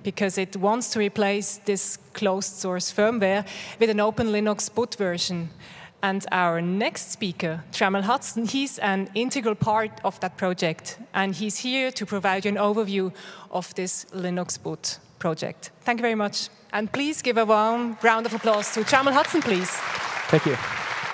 because it wants to replace this closed source firmware with an Open Linux boot version. And our next speaker, Trammell Hudson, he's an integral part of that project, and he's here to provide you an overview of this Linux boot project. Thank you very much. And please give a warm round of applause to Trammell Hudson, please. Thank you.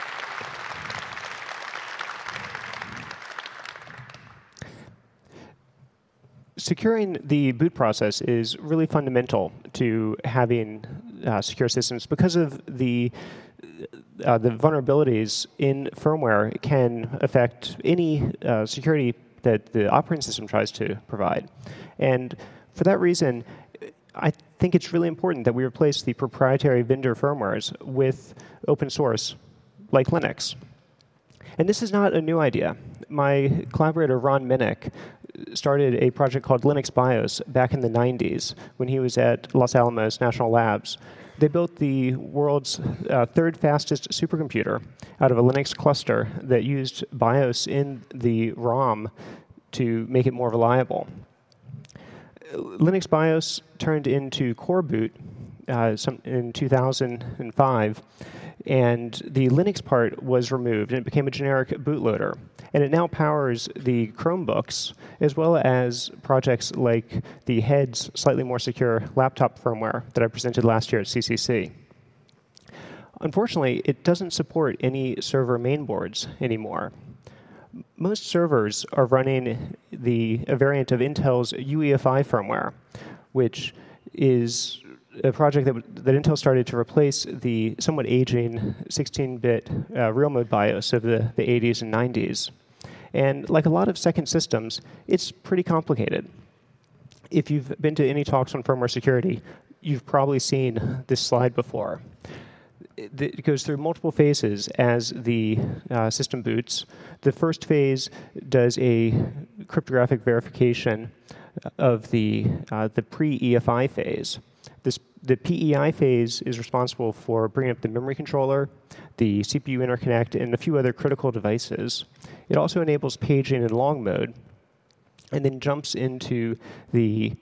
Securing the boot process is really fundamental to having secure systems because of the vulnerabilities in firmware can affect any security that the operating system tries to provide. And for that reason, I think it's really important that we replace the proprietary vendor firmwares with open source like Linux. And this is not a new idea. My collaborator, Ron Minnick, started a project called Linux BIOS back in the 90s when he was at Los Alamos National Labs. They built the world's third fastest supercomputer out of a Linux cluster that used BIOS in the ROM to make it more reliable. Linux BIOS turned into Core Boot in 2005, and the Linux part was removed, and it became a generic bootloader. And it now powers the Chromebooks, as well as projects like the Heads slightly more secure laptop firmware that I presented last year at CCC. Unfortunately, it doesn't support any server mainboards anymore. Most servers are running a variant of Intel's UEFI firmware, which is a project that Intel started to replace the somewhat aging 16-bit real mode BIOS of the 80s and 90s. And like a lot of second systems, it's pretty complicated. If you've been to any talks on firmware security, you've probably seen this slide before. It goes through multiple phases as the system boots. The first phase does a cryptographic verification of the pre-EFI phase. The PEI phase is responsible for bringing up the memory controller, the CPU interconnect, and a few other critical devices. It also enables paging in long mode, and then jumps into the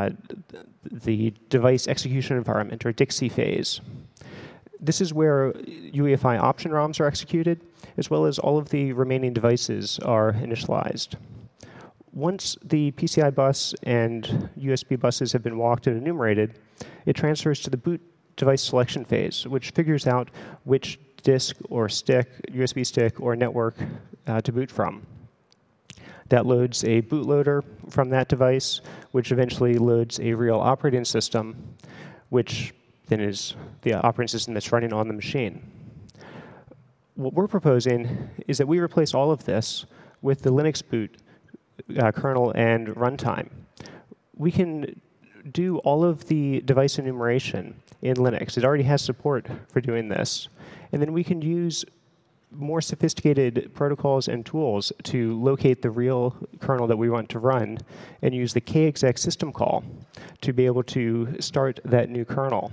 device execution environment, or DIXI phase. This is where UEFI option ROMs are executed, as well as all of the remaining devices are initialized. Once the PCI bus and USB buses have been walked and enumerated, it transfers to the boot device selection phase, which figures out which disk or stick, USB stick or network to boot from. That loads a bootloader from that device, which eventually loads a real operating system, which then is the operating system that's running on the machine. What we're proposing is that we replace all of this with the Linux boot kernel and runtime. We can do all of the device enumeration in Linux. It already has support for doing this. And then we can use more sophisticated protocols and tools to locate the real kernel that we want to run and use the kexec system call to be able to start that new kernel.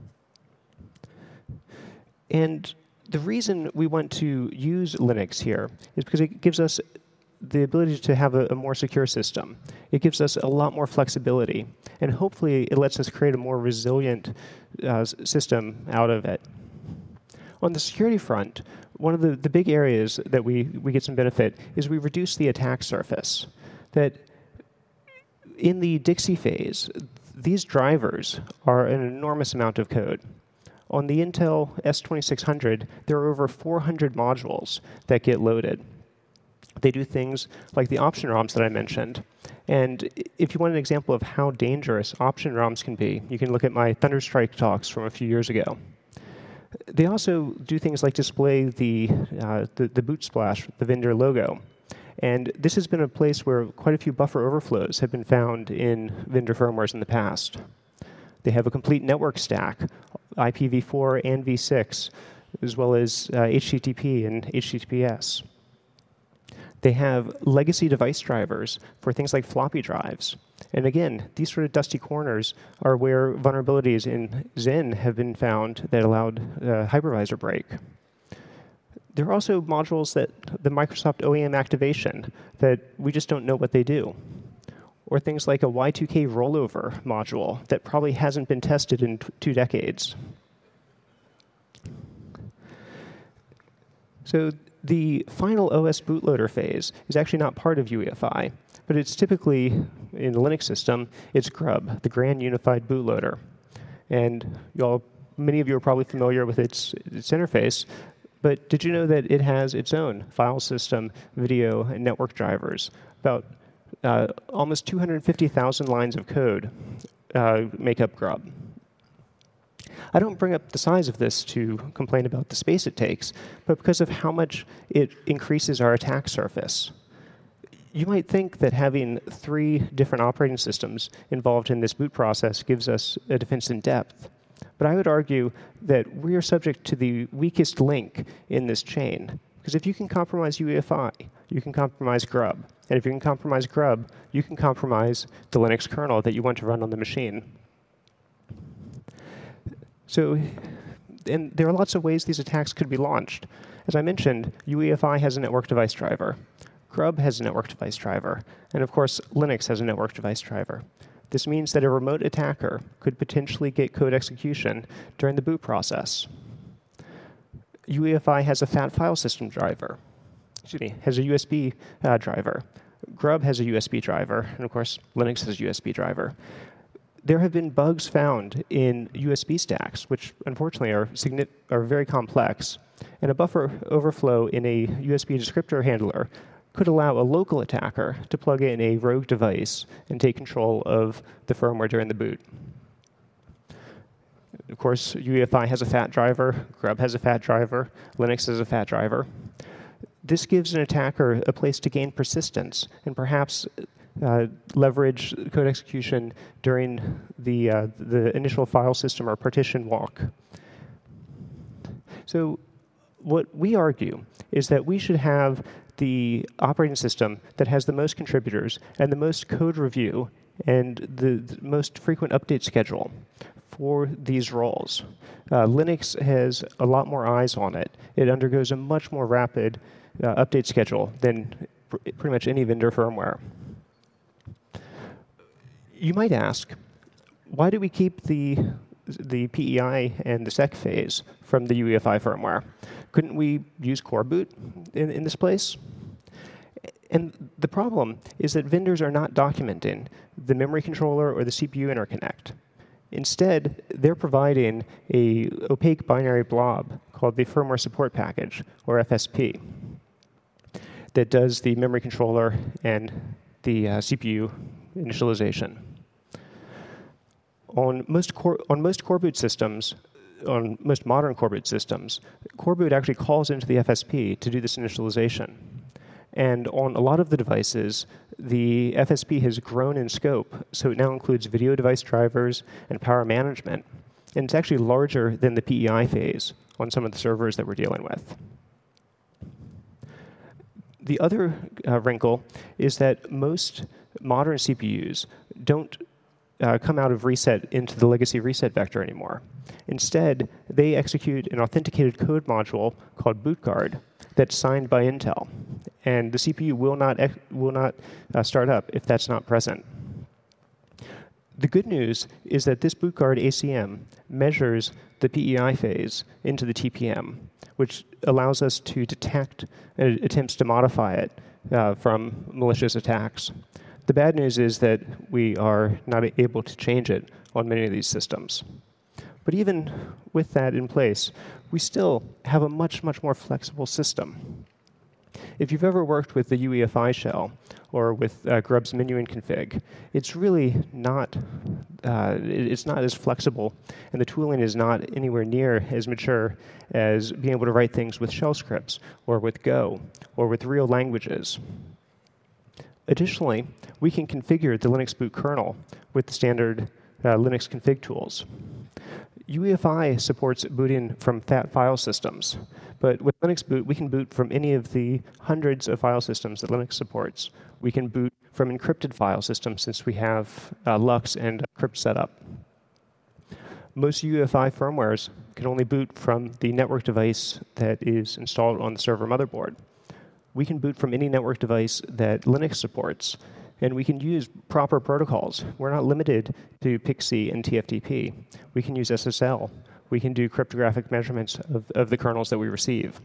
And the reason we want to use Linux here is because it gives us the ability to have a more secure system. It gives us a lot more flexibility, and hopefully it lets us create a more resilient system out of it. On the security front, one of the big areas that we get some benefit is we reduce the attack surface. That in the DIXI phase, these drivers are an enormous amount of code. On the Intel S2600, there are over 400 modules that get loaded. They do things like the option ROMs that I mentioned. And if you want an example of how dangerous option ROMs can be, you can look at my Thunderstrike talks from a few years ago. They also do things like display the boot splash, the vendor logo. And this has been a place where quite a few buffer overflows have been found in vendor firmwares in the past. They have a complete network stack, IPv4 and v6, as well as HTTP and HTTPS. They have legacy device drivers for things like floppy drives. And again, these sort of dusty corners are where vulnerabilities in Zen have been found that allowed hypervisor break. There are also modules that the Microsoft OEM activation that we just don't know what they do. or things like a Y2K rollover module that probably hasn't been tested in 2 decades. So the final OS bootloader phase is actually not part of UEFI, but it's typically, in the Linux system, it's GRUB, the Grand Unified Bootloader. And many of you are probably familiar with its interface, but did you know that it has its own file system, video, and network drivers? About almost 250,000 lines of code make up GRUB. I don't bring up the size of this to complain about the space it takes, but because of how much it increases our attack surface. You might think that having 3 different operating systems involved in this boot process gives us a defense in depth. But I would argue that we are subject to the weakest link in this chain. Because if you can compromise UEFI, you can compromise GRUB. And if you can compromise GRUB, you can compromise the Linux kernel that you want to run on the machine. So, and there are lots of ways these attacks could be launched. As I mentioned, UEFI has a network device driver. GRUB has a network device driver. And of course, Linux has a network device driver. This means that a remote attacker could potentially get code execution during the boot process. UEFI has a FAT file system driver. Has a USB driver. GRUB has a USB driver. And of course, Linux has a USB driver. There have been bugs found in USB stacks, which unfortunately are very complex. And a buffer overflow in a USB descriptor handler could allow a local attacker to plug in a rogue device and take control of the firmware during the boot. Of course, UEFI has a FAT driver, GRUB has a FAT driver, Linux has a FAT driver. This gives an attacker a place to gain persistence and perhaps leverage code execution during the initial file system or partition walk. So what we argue is that we should have the operating system that has the most contributors and the most code review and the most frequent update schedule for these roles. Linux has a lot more eyes on it. It undergoes a much more rapid update schedule than pretty much any vendor firmware. You might ask, why do we keep the PEI and the sec phase from the UEFI firmware? Couldn't we use core boot in this place? And the problem is that vendors are not documenting the memory controller or the CPU interconnect. Instead, they're providing a opaque binary blob called the firmware support package, or FSP, that does the memory controller and the CPU initialization. On most core boot systems, on most modern core boot systems, core boot actually calls into the FSP to do this initialization. And on a lot of the devices, the FSP has grown in scope, so it now includes video device drivers and power management. And it's actually larger than the PEI phase on some of the servers that we're dealing with. The other wrinkle is that most modern CPUs don't come out of reset into the legacy reset vector anymore. Instead, they execute an authenticated code module called bootguard that's signed by Intel. And the CPU will not start up if that's not present. The good news is that this bootguard ACM measures the PEI phase into the TPM, which allows us to detect attempts to modify it from malicious attacks. The bad news is that we are not able to change it on many of these systems. But even with that in place, we still have a much, much more flexible system. If you've ever worked with the UEFI shell or with GRUB's menuing config, it's really not, it's not as flexible, and the tooling is not anywhere near as mature as being able to write things with shell scripts or with Go or with real languages. Additionally, we can configure the Linux boot kernel with the standard Linux config tools. UEFI supports booting from FAT file systems, but with Linux boot, we can boot from any of the hundreds of file systems that Linux supports. We can boot from encrypted file systems since we have LUKS and crypt set up. Most UEFI firmwares can only boot from the network device that is installed on the server motherboard. We can boot from any network device that Linux supports, And we can use proper protocols. We're not limited to PXE and TFTP. We can use SSL. We can do cryptographic measurements of the kernels that we receive.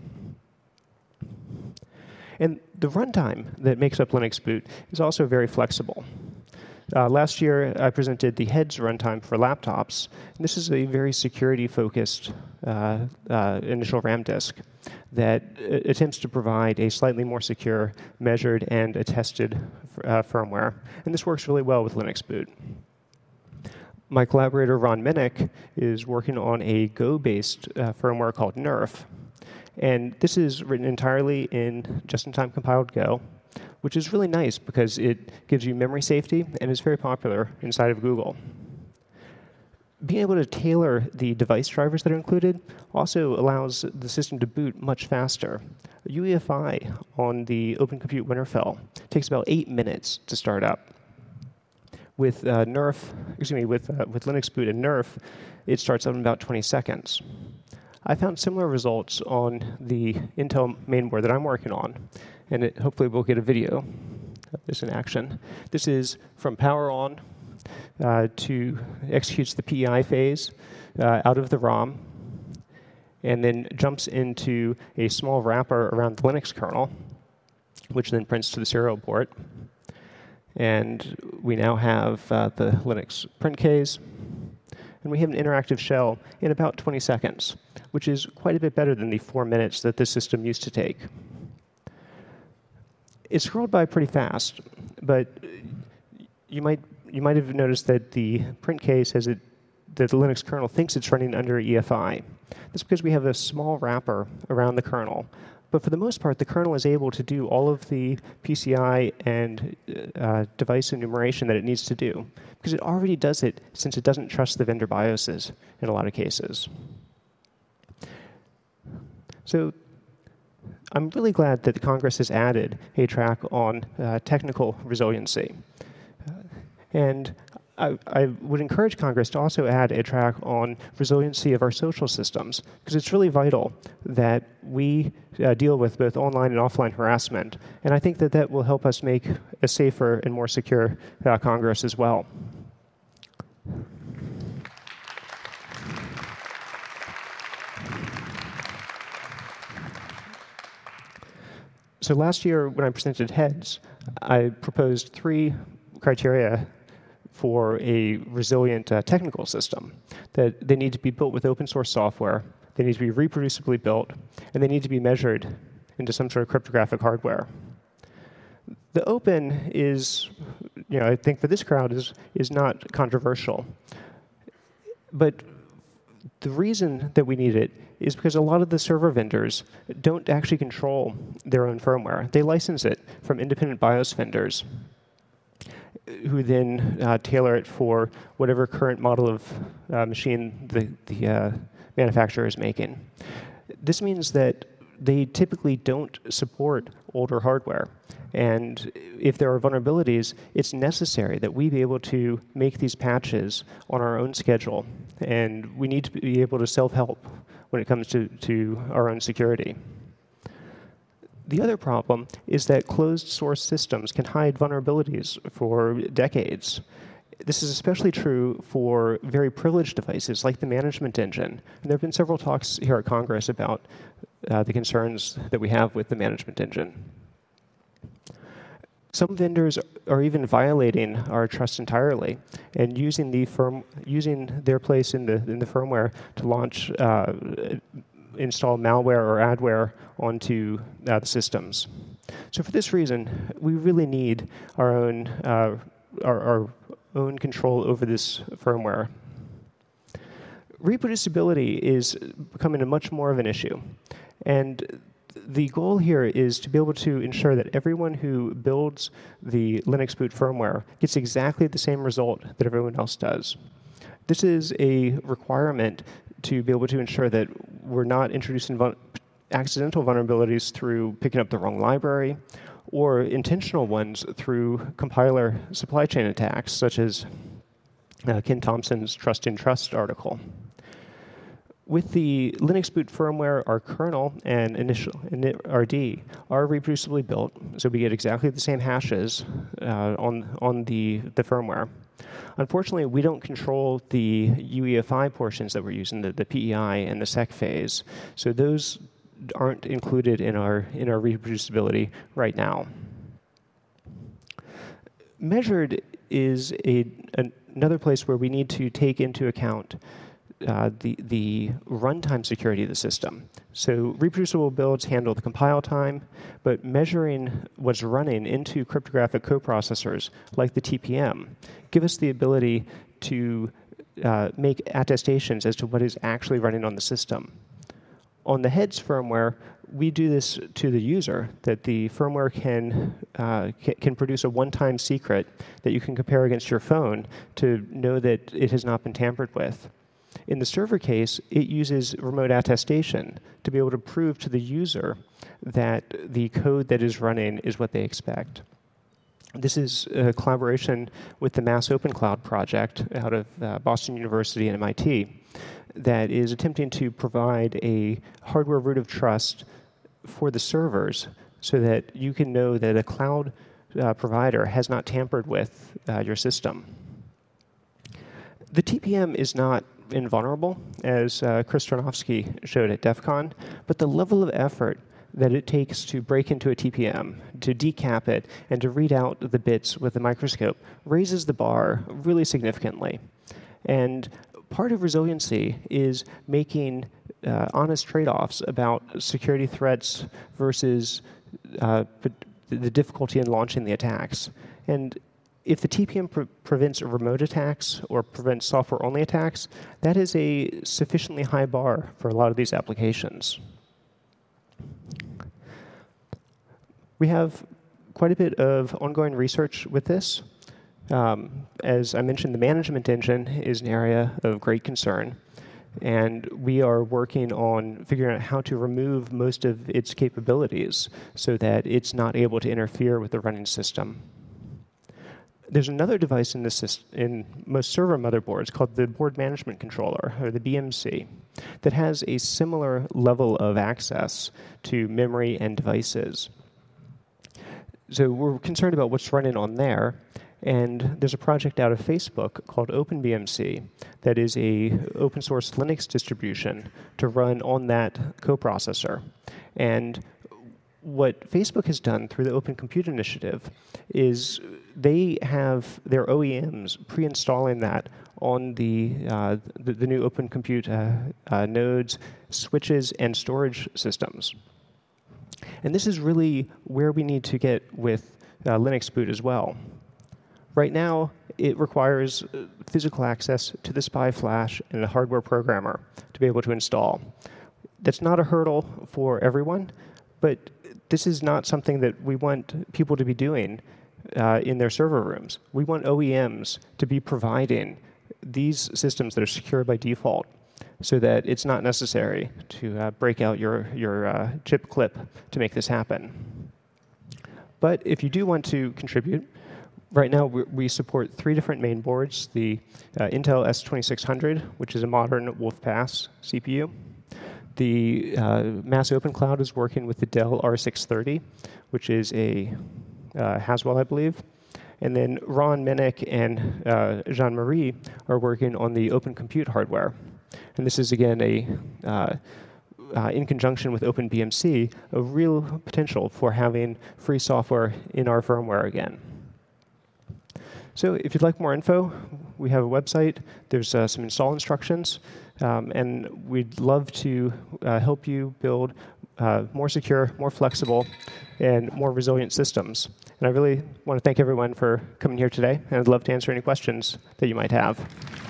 And the runtime that makes up Linux Boot is also very flexible. Last year, I presented the Heads runtime for laptops. And this is a very security-focused initial RAM disk that attempts to provide a slightly more secure, measured, and attested firmware. And this works really well with Linux Boot. My collaborator, Ron Minnick, is working on a Go-based firmware called Nerf. And this is written entirely in just-in-time compiled Go, which is really nice because it gives you memory safety and is very popular inside of Google. Being able to tailor the device drivers that are included also allows the system to boot much faster. UEFI on the Open Compute Winterfell takes about 8 minutes to start up. With with Linux Boot and Nerf, it starts up in about 20 seconds. I found similar results on the Intel mainboard that I'm working on, and hopefully we'll get a video of this in action. This is from power on to executes the PEI phase out of the ROM, and then jumps into a small wrapper around the Linux kernel, which then prints to the serial port. And we now have the Linux print case, and we have an interactive shell in about 20 seconds, which is quite a bit better than the 4 minutes that this system used to take. It scrolled by pretty fast, but you might have noticed that the print case that the Linux kernel thinks it's running under EFI. That's because we have a small wrapper around the kernel. But for the most part, the kernel is able to do all of the PCI and device enumeration that it needs to do, because it already does it since it doesn't trust the vendor BIOSes in a lot of cases. So I'm really glad that Congress has added a track on technical resiliency. And I would encourage Congress to also add a track on resiliency of our social systems, because it's really vital that we deal with both online and offline harassment. And I think that that will help us make a safer and more secure Congress as well. So last year, when I presented Heads, I proposed 3 criteria for a resilient technical system. That they need to be built with open source software, they need to be reproducibly built, and they need to be measured into some sort of cryptographic hardware. The open is, I think for this crowd is not controversial. But the reason that we need it is because a lot of the server vendors don't actually control their own firmware. They license it from independent BIOS vendors, who then tailor it for whatever current model of machine the manufacturer is making. This means that they typically don't support older hardware. And if there are vulnerabilities, it's necessary that we be able to make these patches on our own schedule. And we need to be able to self-help when it comes to our own security. The other problem is that closed source systems can hide vulnerabilities for decades. This is especially true for very privileged devices like the management engine. And there have been several talks here at Congress about the concerns that we have with the management engine. Some vendors are even violating our trust entirely and using their place in the firmware to launch install malware or adware onto the systems. So for this reason, we really need our own control over this firmware. Reproducibility is becoming a much more of an issue. And the goal here is to be able to ensure that everyone who builds the Linux Boot firmware gets exactly the same result that everyone else does. This is a requirement to be able to ensure that we're not introducing accidental vulnerabilities through picking up the wrong library, or intentional ones through compiler supply chain attacks, such as Ken Thompson's Trust in Trust article. With the Linux boot firmware, our kernel and initial initRD are reproducibly built, so we get exactly the same hashes on the firmware. Unfortunately, we don't control the UEFI portions that we're using, the PEI and the sec phase, so those aren't included in our reproducibility right now. Measured is another place where we need to take into account the runtime security of the system. So reproducible builds handle the compile time, but measuring what's running into cryptographic coprocessors like the TPM give us the ability to make attestations as to what is actually running on the system. On the heads firmware, we do this to the user, that the firmware can produce a one-time secret that you can compare against your phone to know that it has not been tampered with. In the server case, it uses remote attestation to be able to prove to the user that the code that is running is what they expect. This is a collaboration with the Mass Open Cloud project out of Boston University and MIT that is attempting to provide a hardware root of trust for the servers so that you can know that a cloud provider has not tampered with your system. The TPM is not invulnerable, as Chris Tarnowski showed at DEF CON, but the level of effort that it takes to break into a TPM, to decap it, and to read out the bits with a microscope raises the bar really significantly. And part of resiliency is making honest trade-offs about security threats versus the difficulty in launching the attacks. And if the TPM prevents remote attacks or prevents software-only attacks, that is a sufficiently high bar for a lot of these applications. We have quite a bit of ongoing research with this. As I mentioned, the management engine is an area of great concern, and we are working on figuring out how to remove most of its capabilities so that it's not able to interfere with the running system. There's another device in most server motherboards called the Board Management Controller, or the BMC, that has a similar level of access to memory and devices. So we're concerned about what's running on there, and there's a project out of Facebook called OpenBMC that is a open source Linux distribution to run on that coprocessor. And what Facebook has done through the Open Compute Initiative is they have their OEMs pre-installing that on the new Open Compute nodes, switches, and storage systems. And this is really where we need to get with Linux boot as well. Right now, it requires physical access to the SPI flash and a hardware programmer to be able to install. That's not a hurdle for everyone, but this is not something that we want people to be doing in their server rooms. We want OEMs to be providing these systems that are secure by default so that it's not necessary to break out your chip clip to make this happen. But if you do want to contribute, right now we support 3 different main boards, the Intel S2600, which is a modern WolfPass CPU. The Mass Open Cloud is working with the Dell R630, which is a Haswell, I believe. And then Ron Minnick and Jean-Marie are working on the Open Compute hardware. And this is, again, in conjunction with OpenBMC, a real potential for having free software in our firmware again. So if you'd like more info, we have a website. There's some install instructions. And we'd love to help you build more secure, more flexible, and more resilient systems. And I really want to thank everyone for coming here today. And I'd love to answer any questions that you might have.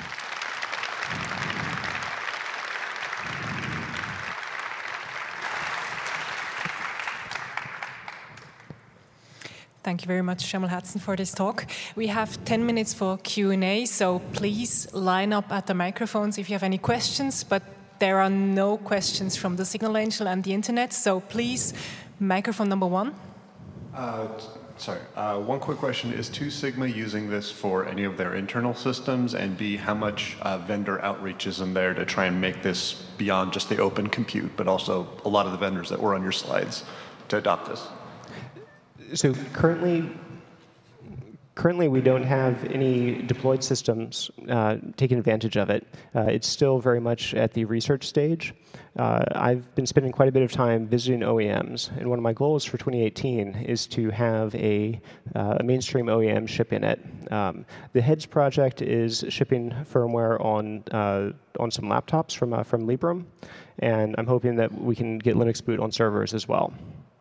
Thank you very much, Shamil Hadson, for this talk. We have 10 minutes for Q&A, so please line up at the microphones if you have any questions, but there are no questions from the Signal Angel and the internet, so please, microphone number 1. Sorry, one quick question. Is 2 Sigma using this for any of their internal systems? And B, how much vendor outreach is in there to try and make this beyond just the open compute, but also a lot of the vendors that were on your slides to adopt this? So currently we don't have any deployed systems taking advantage of it. It's still very much at the research stage. I've been spending quite a bit of time visiting OEMs, and one of my goals for 2018 is to have a mainstream OEM ship in it. The HEADS project is shipping firmware on some laptops from Librem, and I'm hoping that we can get Linux boot on servers as well.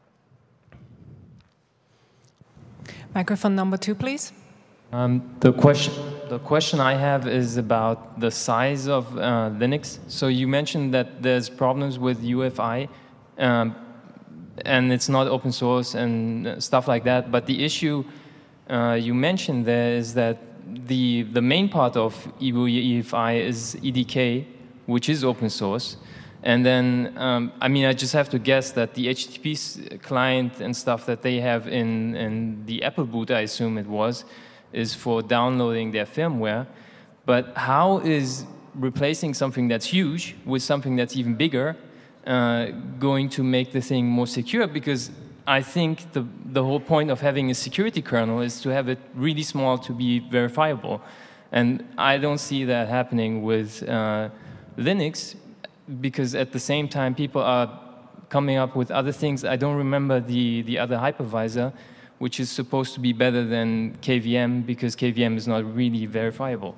Microphone number 2, please. The question I have is about the size of Linux. So you mentioned that there's problems with UEFI, and it's not open source and stuff like that. But the issue you mentioned there is that the main part of UEFI is EDK, which is open source. And then, I mean, I just have to guess that the HTTP client and stuff that they have in the Apple boot, I assume it was, is for downloading their firmware. But how is replacing something that's huge with something that's even bigger going to make the thing more secure? Because I think the whole point of having a security kernel is to have it really small to be verifiable. And I don't see that happening with Linux, because at the same time people are coming up with other things. I don't remember the other hypervisor, which is supposed to be better than KVM, because KVM is not really verifiable.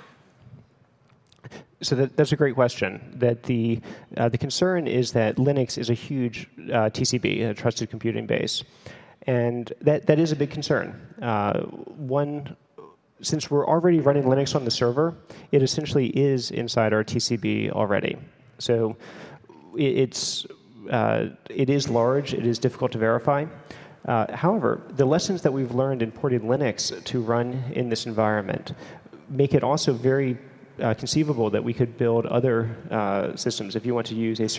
So that's a great question. That the concern is that Linux is a huge TCB, a trusted computing base, and that is a big concern. Since we're already running Linux on the server, it essentially is inside our TCB already. So it is large. It is difficult to verify. However, the lessons that we've learned in porting Linux to run in this environment make it also very conceivable that we could build other systems. If you want to use a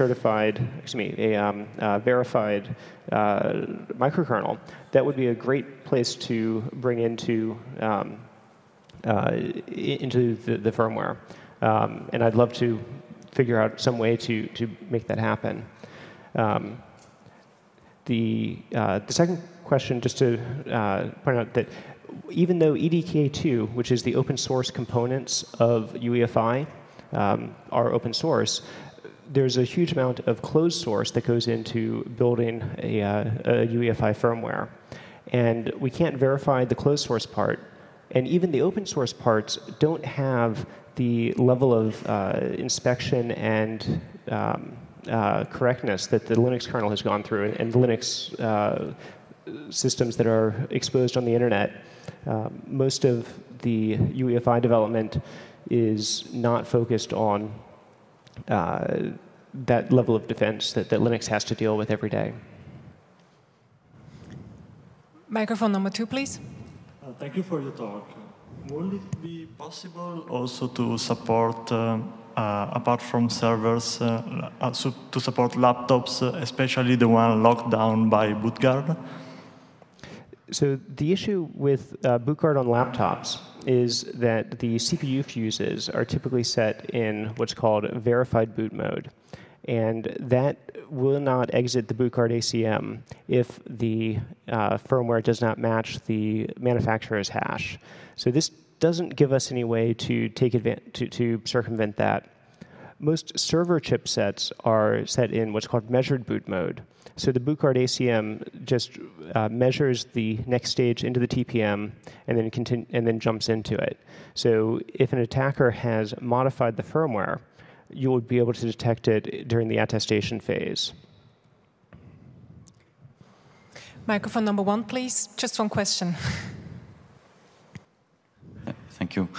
verified microkernel, that would be a great place to bring into the firmware. And I'd love to figure out some way to make that happen. The second question, just to point out that even though EDK2, which is the open source components of UEFI, are open source, there's a huge amount of closed source that goes into building a UEFI firmware. And we can't verify the closed source part. And even the open source parts don't have the level of inspection and correctness that the Linux kernel has gone through, and the Linux systems that are exposed on the internet. Most of the UEFI development is not focused on that level of defense that Linux has to deal with every day. Microphone number 2, please. Thank you for your talk. Would it be possible also to support, apart from servers, to support laptops, especially the one locked down by BootGuard? So the issue with BootGuard on laptops is that the CPU fuses are typically set in what's called verified boot mode. And that will not exit the BootGuard ACM if the firmware does not match the manufacturer's hash. So this doesn't give us any way to to circumvent that. Most server chipsets are set in what's called measured boot mode. So the BootGuard ACM just measures the next stage into the TPM and then jumps into it. So if an attacker has modified the firmware, you would be able to detect it during the attestation phase. Microphone number 1, please. Just one question. Thank you.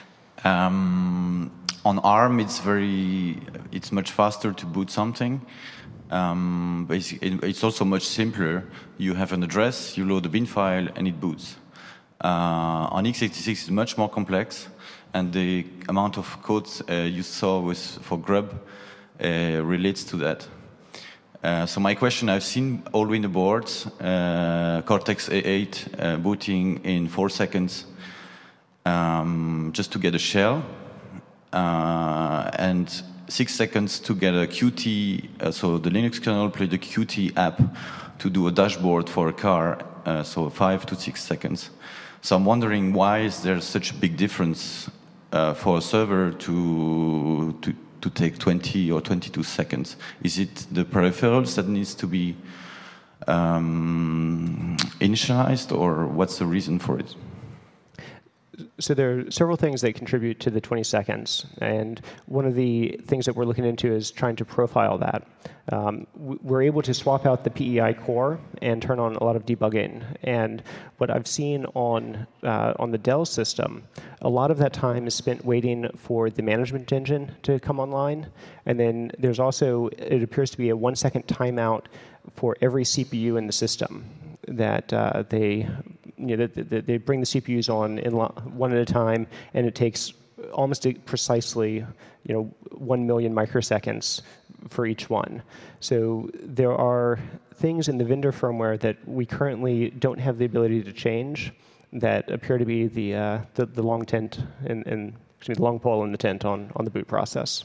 On ARM, it's much faster to boot something. Basically, it's also much simpler. You have an address, you load the bin file, and it boots. On x86, it's much more complex, and the amount of code you saw for Grub relates to that. So my question, I've seen Arduino boards, Cortex A8 booting in 4 seconds just to get a shell, and 6 seconds to get a Qt, so the Linux kernel played the Qt app to do a dashboard for a car, so 5 to 6 seconds. So I'm wondering, why is there such a big difference for a server to take 20 or 22 seconds? Is it the peripherals that needs to be initialized, or what's the reason for it? So there are several things that contribute to the 20 seconds, and one of the things that we're looking into is trying to profile that. We're able to swap out the PEI core and turn on a lot of debugging, and what I've seen on the Dell system, a lot of that time is spent waiting for the management engine to come online, and then there's also, it appears to be a 1 second timeout for every CPU in the system that they bring the CPUs on one at a time, and it takes almost precisely 1 million microseconds for each one. So there are things in the vendor firmware that we currently don't have the ability to change that appear to be the long tent and the long pole in the tent on the boot process.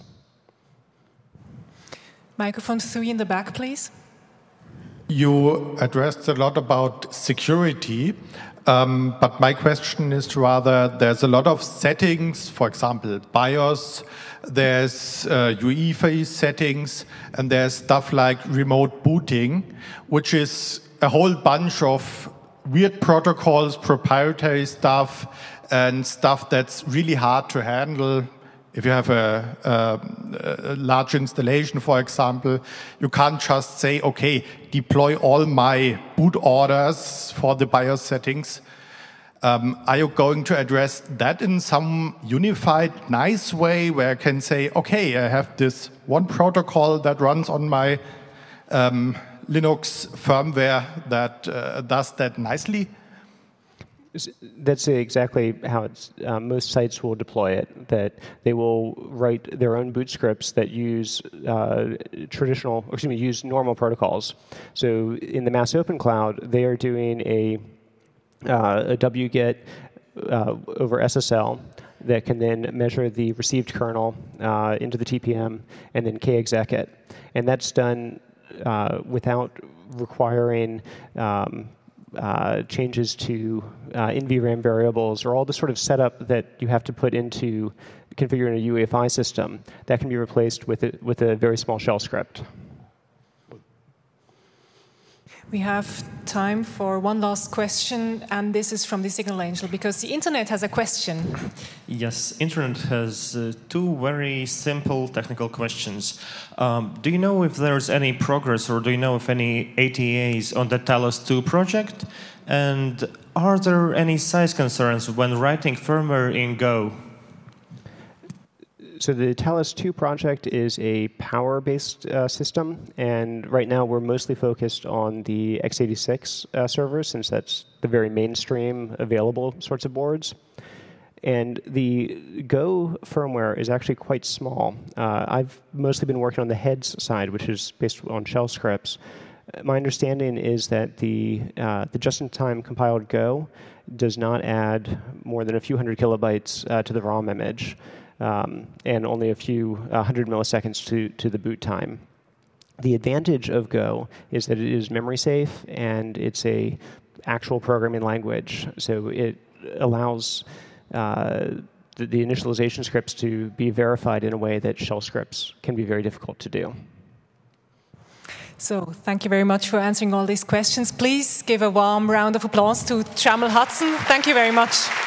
Microphone 3 in the back, please. You addressed a lot about security, but my question is rather, there's a lot of settings, for example, BIOS, there's UEFI settings, and there's stuff like remote booting, which is a whole bunch of weird protocols, proprietary stuff, and stuff that's really hard to handle. If you have a large installation, for example, you can't just say, okay, deploy all my boot orders for the BIOS settings. Are you going to address that in some unified, nice way where I can say, okay, I have this one protocol that runs on my Linux firmware that does that nicely? That's exactly how most sites will deploy it, that they will write their own boot scripts that use use normal protocols. So in the Mass Open Cloud, they are doing a wget over SSL that can then measure the received kernel into the TPM and then kexec it. And that's done without requiring changes to NVRAM variables, or all the sort of setup that you have to put into configuring a UEFI system. That can be replaced with a very small shell script. We have time for one last question, and this is from the Signal Angel, because the internet has a question. Yes, internet has two very simple technical questions. Do you know if there's any progress, or do you know if any ATAs on the Talos 2 project? And are there any size concerns when writing firmware in Go? So the Talos 2 project is a power-based system, and right now we're mostly focused on the x86 servers, since that's the very mainstream available sorts of boards. And the Go firmware is actually quite small. I've mostly been working on the heads side, which is based on shell scripts. My understanding is that the just-in-time compiled Go does not add more than a few hundred kilobytes to the ROM image. And only a few 100 milliseconds to the boot time. The advantage of Go is that it is memory safe, and it's a actual programming language. So it allows the initialization scripts to be verified in a way that shell scripts can be very difficult to do. So thank you very much for answering all these questions. Please give a warm round of applause to Trammell Hudson. Thank you very much.